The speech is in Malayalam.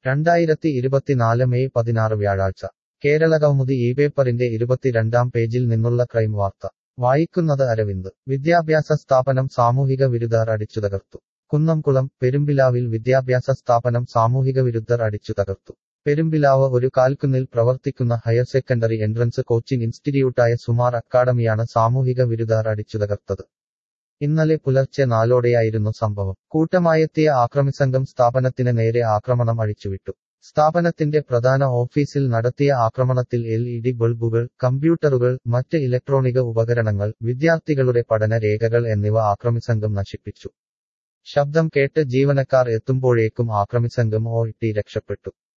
2024 മെയ് 16 വ്യാഴാഴ്ച കേരളകൗമുദി ഈ പേപ്പറിന്റെ 22-ാം പേജിൽ നിന്നുള്ള ക്രൈം വാർത്ത വായിക്കുന്നത് അരവിന്ദ് വിദ്യാഭ്യാസ സ്ഥാപനം സാമൂഹിക വിരുദ്ധർ അടിച്ചു തകർത്തു കുന്നംകുളം പെരുമ്പിലാവിൽ വിദ്യാഭ്യാസ സ്ഥാപനം സാമൂഹിക വിരുദ്ധർ അടിച്ചു തകർത്തു പെരുമ്പിലാവ് ഒരു കാൽക്കുന്നിൽ പ്രവർത്തിക്കുന്ന ഹയർ സെക്കൻഡറി എൻട്രൻസ് കോച്ചിംഗ് ഇൻസ്റ്റിറ്റ്യൂട്ടായ സുമാർ അക്കാഡമിയാണ് സാമൂഹിക വിരുദ്ധർ അടിച്ചു തകർത്തത് ഇന്നലെ പുലർച്ചെ 4ഓടെയായിരുന്നു സംഭവം കൂട്ടമായെത്തിയ ആക്രമിസംഘം സ്ഥാപനത്തിന് നേരെ ആക്രമണം അഴിച്ചുവിട്ടു സ്ഥാപനത്തിന്റെ പ്രധാന ഓഫീസിൽ നടത്തിയ ആക്രമണത്തിൽ LED ബൾബുകൾ കമ്പ്യൂട്ടറുകൾ മറ്റ് ഇലക്ട്രോണിക ഉപകരണങ്ങൾ വിദ്യാർത്ഥികളുടെ പഠന രേഖകൾ എന്നിവ ആക്രമിസംഘം നശിപ്പിച്ചു ശബ്ദം കേട്ട് ജീവനക്കാർ എത്തുമ്പോഴേക്കും ആക്രമിസംഘം ഓടി രക്ഷപ്പെട്ടു